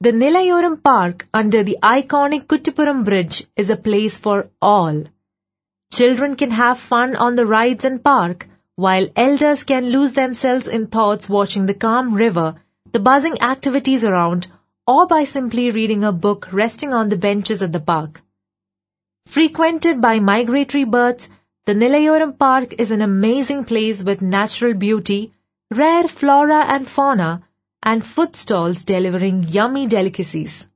The Nilayoram Park under the iconic Kuttippuram Bridge is a place for all. Children can have fun on the rides and park, while elders can lose themselves in thoughts watching the calm river, the buzzing activities around, or by simply reading a book resting on the benches at the park. Frequented by migratory birds, the Nilayoram Park is an amazing place with natural beauty, rare flora and fauna, and food stalls delivering yummy delicacies.